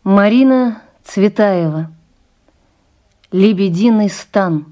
Марина Цветаева. Лебединый стан.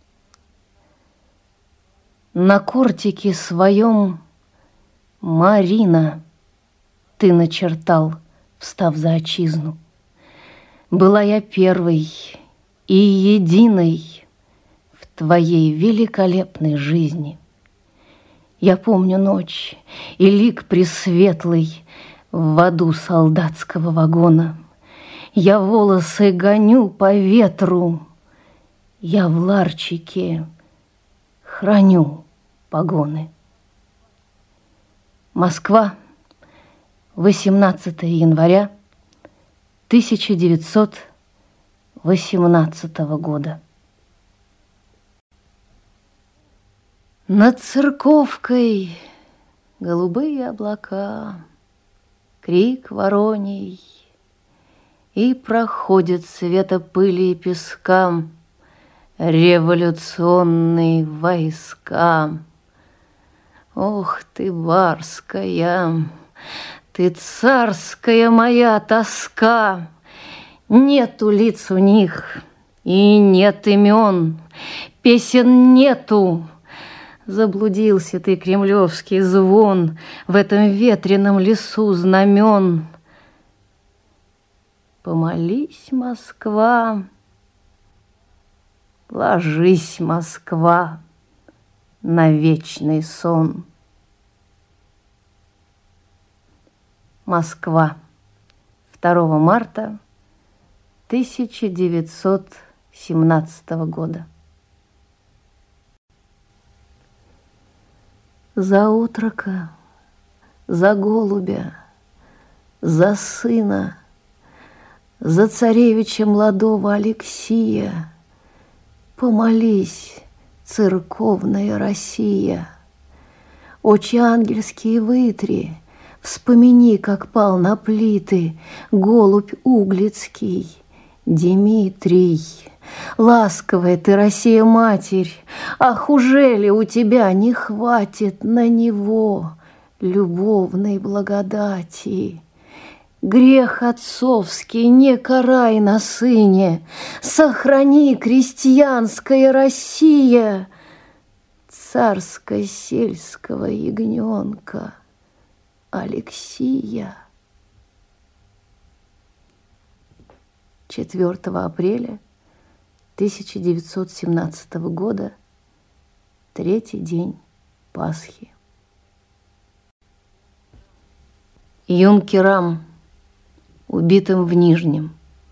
На кортике своем, Марина, ты начертал, встав за отчизну. Была я первой и единой в твоей великолепной жизни. Я помню ночь и лик пресветлый в аду солдатского вагона. Я волосы гоню по ветру, я в ларчике храню погоны. Москва, 18 января 1918 года. Над церковкой голубые облака, крик вороний, и проходит света пыли и песка революционные войска. Ох ты, барская, ты царская моя тоска! Нету лиц у них, и нет имен, песен нету. Заблудился ты, кремлевский звон, в этом ветреном лесу знамен. Помолись, Москва, ложись, Москва, на вечный сон. Москва, 2 марта 1917 года. За отрока, за голубя, за сына, за царевича молодого Алексия помолись, церковная Россия. Очи ангельские вытри, вспомини, как пал на плиты голубь углицкий Дмитрий. Ласковая ты, Россия-матерь, ах, ужели у тебя не хватит на него любовной благодати? Грех отцовский не карай на сыне, сохрани, крестьянская Россия, царско-сельского ягненка Алексия. 4 апреля 1917 года, третий день Пасхи. Юнкерам, убитым в Нижнем.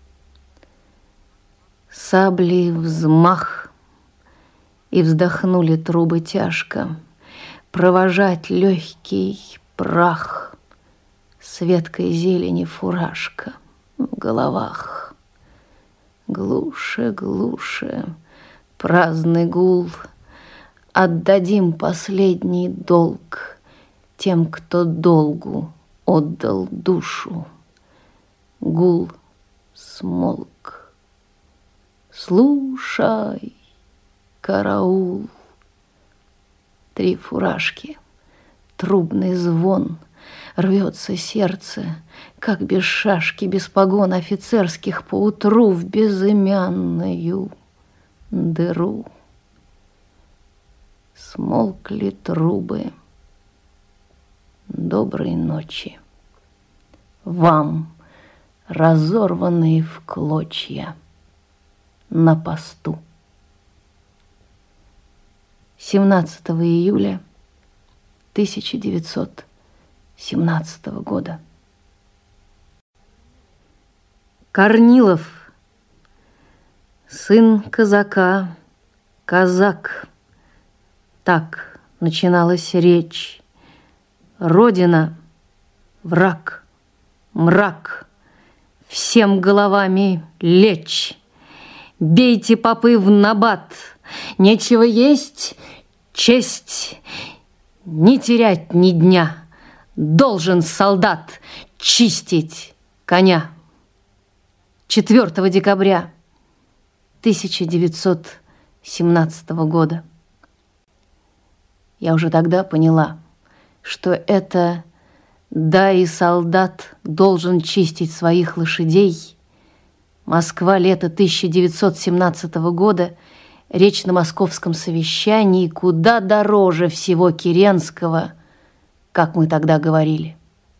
Сабли взмах, и вздохнули трубы тяжко, провожать легкий прах с веткой зелени фуражка в головах. Глуше, глуше, праздный гул, отдадим последний долг тем, кто долгу отдал душу. Гул смолк. Слушай, караул. 3 фуражки, трубный звон, рвется сердце, как без шашки, без погон офицерских поутру в безымянную дыру. Смолкли трубы. Доброй ночи вам, разорванные в клочья на посту. 17 июля 1917 года. Корнилов, сын казака, казак. Так начиналась речь. Родина, враг, мрак, всем головами лечь. Бейте попы в набат, нечего есть, честь не терять ни дня. Должен солдат чистить коня. 4 декабря 1917 года. Я уже тогда поняла, что это Да, и солдат должен чистить своих лошадей. Москва, лето 1917 года. Речь на московском совещании куда дороже всего Керенского, как мы тогда говорили.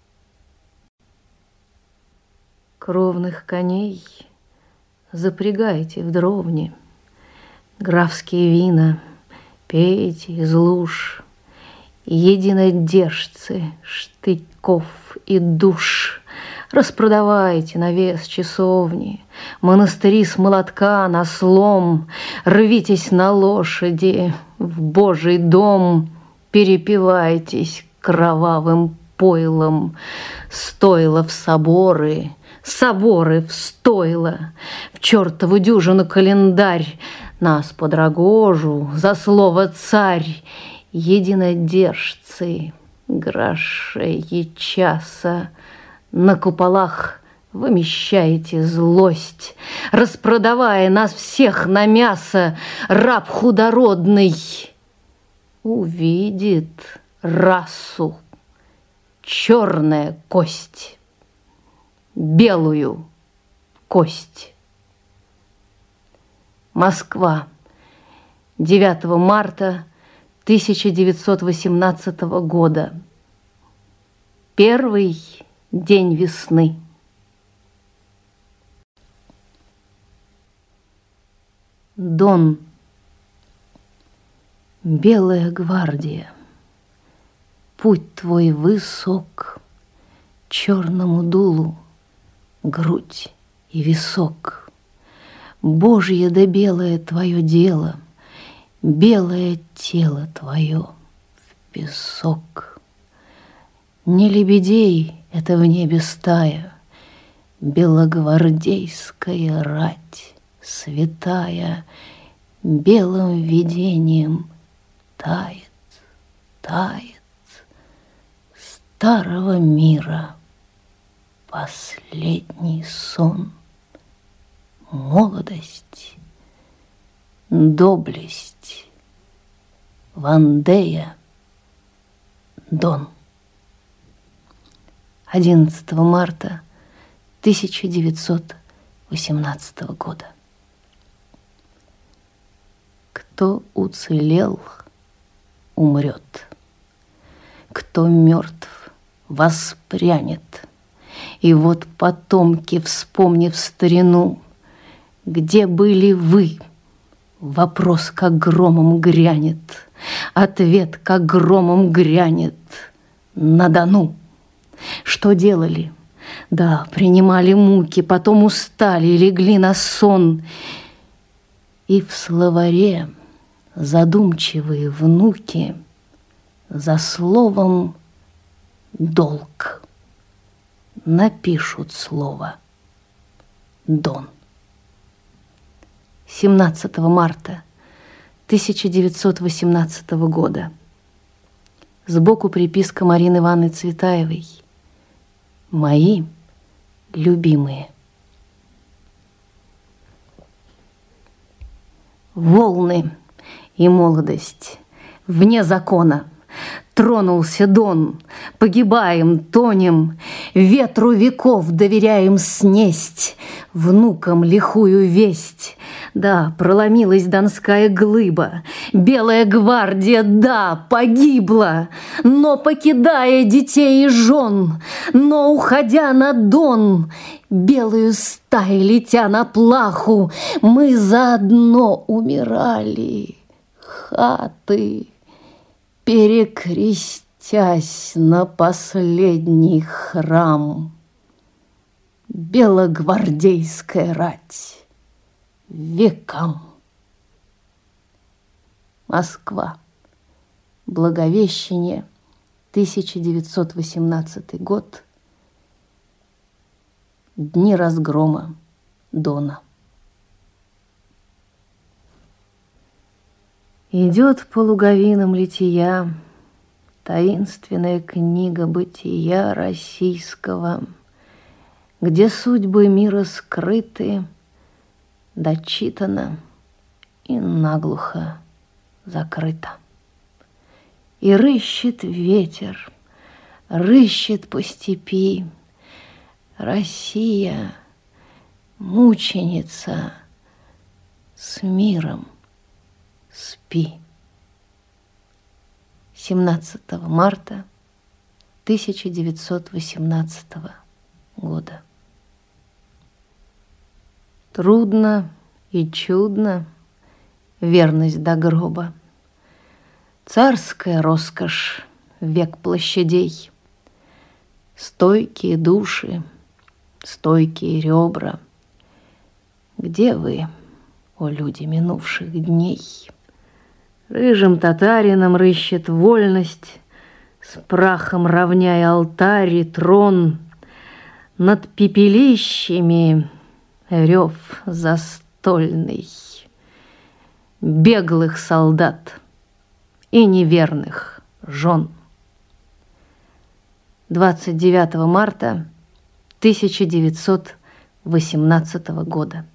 Кровных коней запрягайте в дровни, графские вина пейте из луж, единодержцы, штыков и душ. Распродавайте на вес часовни, монастыри с молотка на слом, рвитесь на лошади в Божий дом, перепивайтесь кровавым пойлом, стойла в соборы, соборы в стойла, в чертову дюжину календарь, нас под рогожу за слово царь, единодержцы, грошей и часа, на куполах вымещаете злость, распродавая нас всех на мясо, раб худородный увидит расу, черная кость, белую кость. Москва, 9 марта 1918 года. Первый день весны. Дон. Белая гвардия, путь твой высок, черному дулу грудь и висок. Божье да белое твое дело, белое тело твое в песок. Не лебедей это в небе стая, белогвардейская рать святая, белым видением тает, тает старого мира последний сон, молодость, доблесть, Вандея, Дон. 11 марта 1918 года. Кто уцелел, умрет. Кто мертв, воспрянет. И вот потомки, вспомнив старину, где были вы? Вопрос как громом грянет, ответ как громом грянет на Дону. Что делали? Да, принимали муки, потом устали и легли на сон. И в словаре задумчивые внуки за словом «долг» напишут слово «Дон». 17 марта 1918 года. Сбоку приписка Марины Ивановны Цветаевой. Мои любимые. Волны и молодость вне закона. Тронулся Дон, погибаем, тонем, ветру веков доверяем снесть, внукам лихую весть. Да, проломилась донская глыба, белая гвардия, да, погибла, но покидая детей и жен, но уходя на Дон, белую стаи летя на плаху, мы заодно умирали, хаты, перекрестясь на последний храм. Белогвардейская рать векам. Москва. Благовещение, 1918 год. Дни разгрома Дона. Идет по луговинам лития таинственная книга бытия российского, где судьбы мира скрыты, дочитана и наглухо закрыта. И рыщет ветер рыщет по степи. Россия, мученица, с миром спи. 17 марта 1918 года. Трудно и чудно верность до гроба. Царская роскошь, век площадей. Стойкие души, стойкие ребра. Где вы, о люди минувших дней? Рыжим татарином рыщет вольность, с прахом равняя алтарь и трон. Над пепелищами рев застольный беглых солдат и неверных жен. 29 марта 1918 года.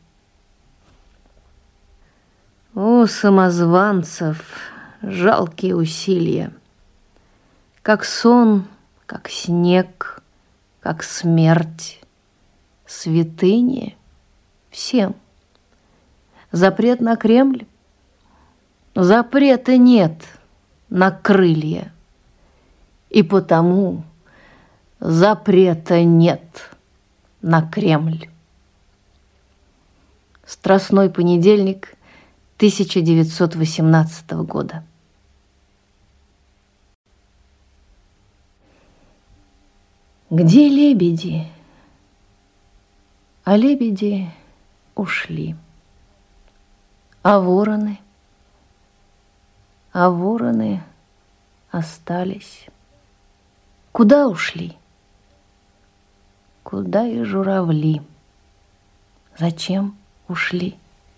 О, самозванцев, жалкие усилия! Как сон, как снег, как смерть, святыни всем. Запрет на Кремль? Запрета нет на крылья, и потому запрета нет на Кремль. Страстной понедельник 1918 года. Где лебеди? А лебеди ушли. А вороны? А вороны остались. Куда ушли? Куда и журавли? Зачем ушли?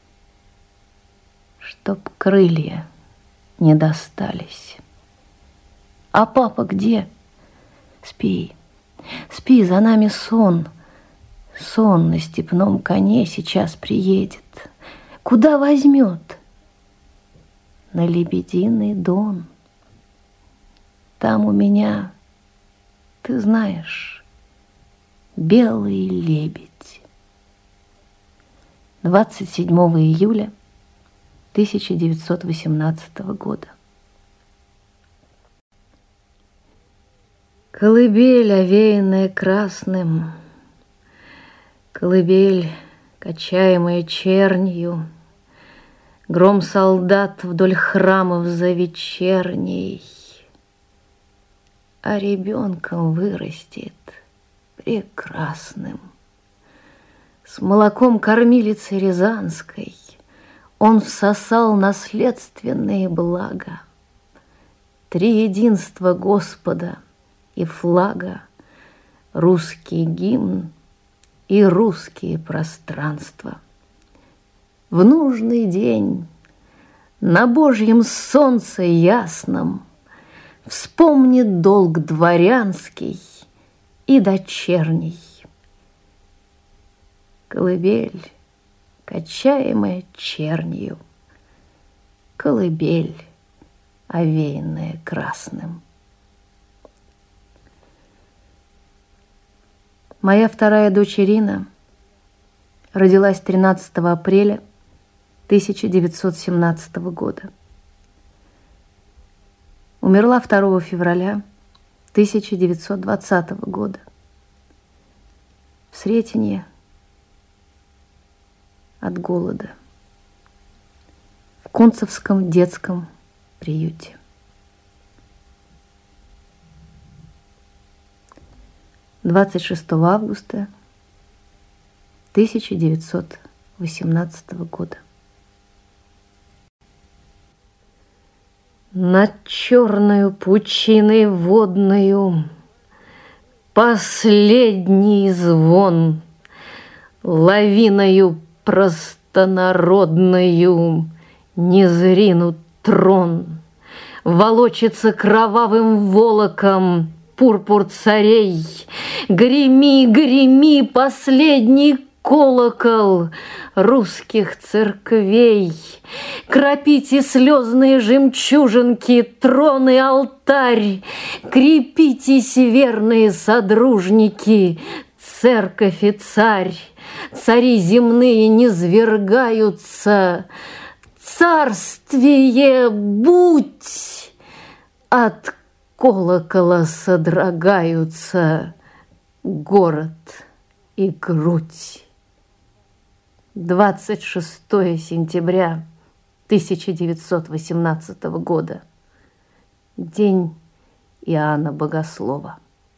Чтоб крылья не достались. А папа где? Спи, спи, за нами сон. Сон на степном коне сейчас приедет. Куда возьмет? На Лебединый Дон. Там у меня, ты знаешь, белый лебедь. 27 июля 1918 года. Колыбель, овеянная красным, колыбель, качаемая чернью, гром солдат вдоль храмов за вечерней, а ребенком вырастет прекрасным. С молоком кормилицы рязанской он всосал наследственные блага, триединство Господа и флага, русский гимн и русские пространства. В нужный день на Божьем солнце ясном вспомнит долг дворянский и дочерний. Колыбель, качаемая чернью, колыбель, овеянная красным. Моя вторая дочь Ирина родилась 13 апреля 1917 года. Умерла 2 февраля 1920 года в Сретенье от голода в Кунцевском детском приюте. — 26 августа 1918 года. Над черною пучиной водною последний звон, лавиною простонародною не зринут трон, волочится кровавым волоком пурпур царей. Греми, греми, последний колокол русских церквей, кропите слезные жемчужинки, трон и алтарь, крепитесь, верные содружники, церковь и царь. Цари земные низвергаются, царствие будь, от колокола содрогаются город и грудь. 26 сентября 1918 года. День Иоанна Богослова.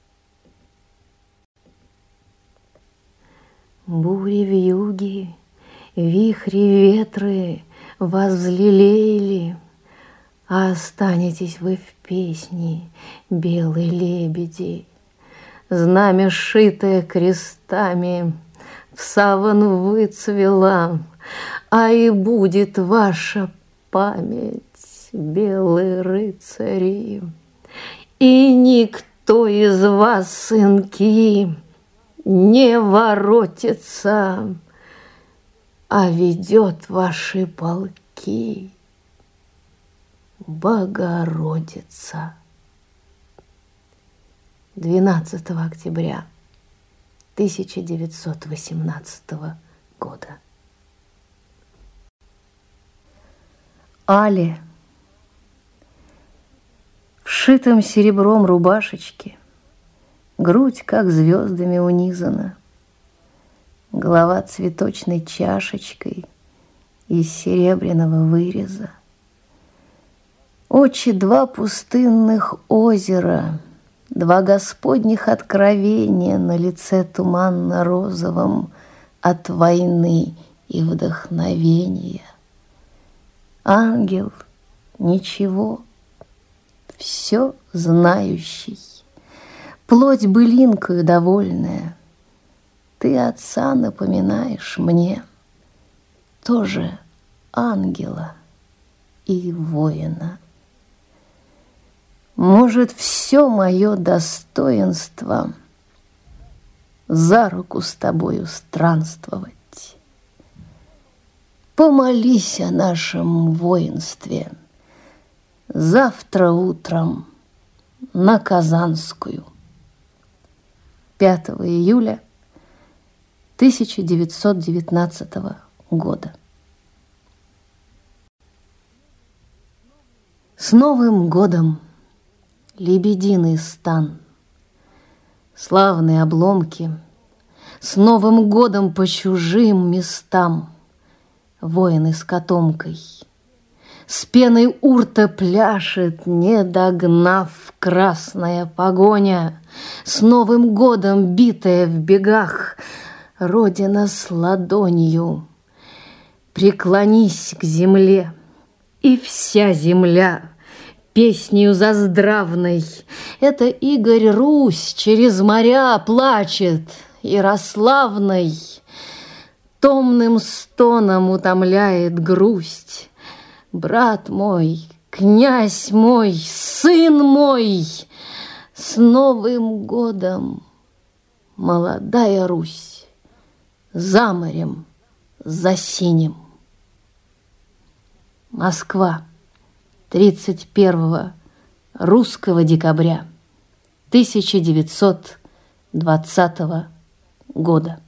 Бури вьюги, вихри ветры вас взлелеяли, а останетесь вы в песне, белые лебеди. Знамя, шитое крестами, в саван выцвела, а и будет ваша память, белые рыцари. И никто из вас, сынки, не воротится, а ведет ваши полки Богородица. 12 октября 1918 года. Але в шитом серебром рубашечке, грудь как звездами унизана, голова цветочной чашечкой из серебряного выреза. Очи два пустынных озера, два господних откровения на лице туманно-розовом от войны и вдохновения. Ангел ничего, все знающий, плоть былинкою довольная. Ты отца напоминаешь мне, тоже ангела и воина. Может, все мое достоинство за руку с тобою странствовать. Помолись о нашем воинстве завтра утром на Казанскую. 5 июля 1919 года. С Новым годом, лебединый стан, славные обломки, с Новым годом по чужим местам воины с котомкой. С пеной урта пляшет, не догнав, красная погоня. С Новым годом, битая в бегах, Родина с ладонью. Преклонись к земле, и вся земля песнею заздравной. Это Игорь Русь через моря плачет, Ярославной. Томным стоном утомляет грусть. Брат мой, князь мой, сын мой, с Новым годом, молодая Русь, за морем, за синим. Москва, 31 русского декабря 1920 года.